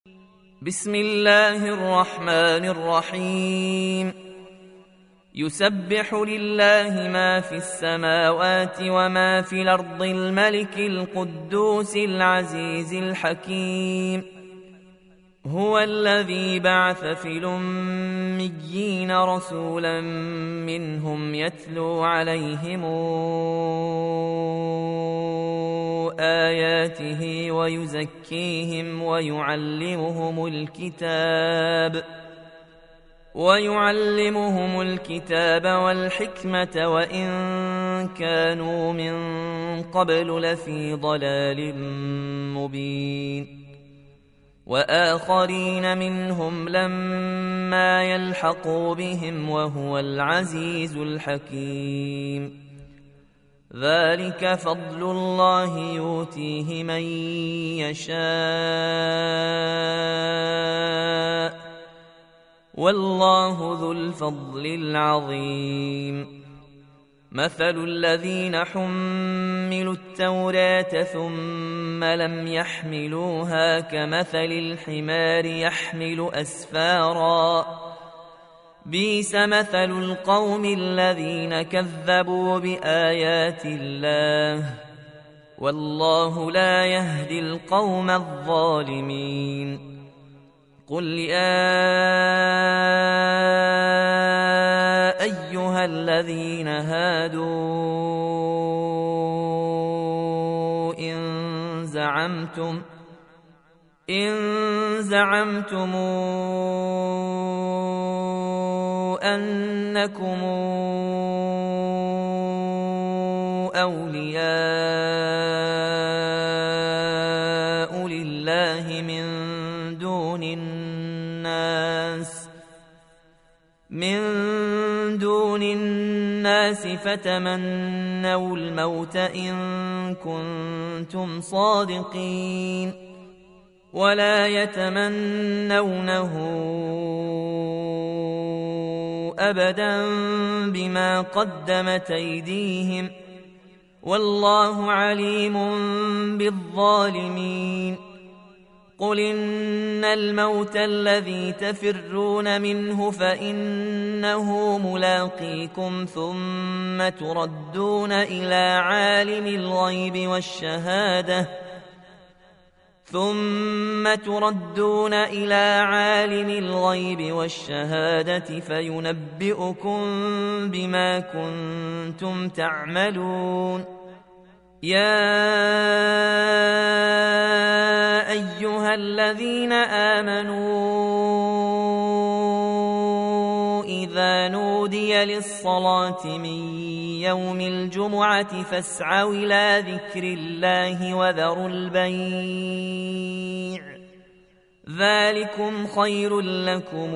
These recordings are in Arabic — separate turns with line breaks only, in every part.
بسم الله الرحمن الرحيم يسبح لله ما في السماوات وما في الأرض الملك القدوس العزيز الحكيم هو الذي بعث في الأميين رسولا منهم يتلو عليهم آياته ويزكيهم ويعلمهم الكتاب والحكمة وإن كانوا من قبل لفي ضلال مبين وآخرين منهم لما يلحقوا بهم وهو العزيز الحكيم ذلك فضل الله يؤتيه من يشاء والله ذو الفضل العظيم مثل الذين حملوا التوراة ثم لم يحملوها كمثل الحمار يحمل أسفارا بئس مثل القوم الذين كذبوا بآيات الله والله لا يهدي القوم الظالمين قل يا أيها الذين هادوا إن زعمتم أنكم أولياء لله من دون الناس فتمنوا الموت إن كنتم صادقين ولا يتمنونه أبدا بما قدمت أيديهم والله عليم بالظالمين قل إن الموت الذي تفرون منه فإنه ملاقيكم ثم تردون إلى عالم الغيب والشهادة فينبئكم بما كنتم تعملون يا أيها الذين آمنوا إذا نودي للصلاة من يوم الجمعة فاسعوا إلى ذكر الله وذروا البيع ذلكم خير لكم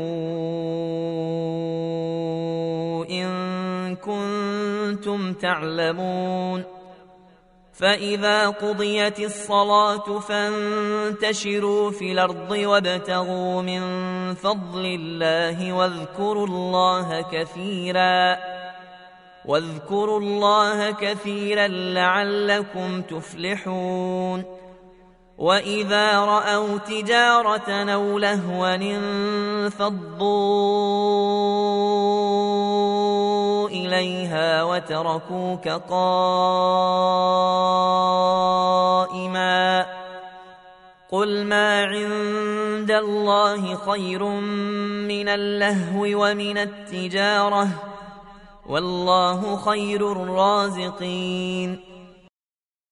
إن كنتم تعلمون فإذا قضيت الصلاة فانتشروا في الأرض وابتغوا من فضل الله واذكروا الله كثيرا لعلكم تفلحون وإذا رأوا تجارة أو لهوا انفضوا إليها وتركوك قائما قل ما عند الله خير من اللهو ومن التجارة والله خير الرازقين